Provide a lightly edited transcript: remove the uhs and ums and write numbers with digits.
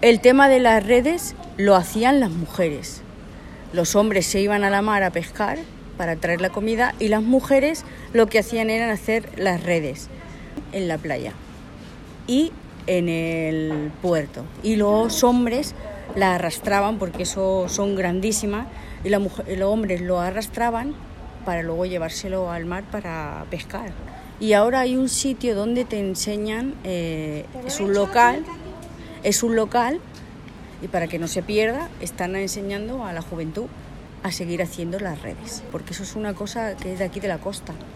El tema de las redes lo hacían las mujeres. Los hombres se iban a la mar a pescar para traer la comida y las mujeres lo que hacían era hacer las redes en la playa y en el puerto. Y los hombres la arrastraban, porque eso son grandísimas, y los hombres lo arrastraban para luego llevárselo al mar para pescar. Y ahora hay un sitio donde te enseñan, es un local, y para que no se pierda, están enseñando a la juventud a seguir haciendo las redes, porque eso es una cosa que es de aquí de la costa.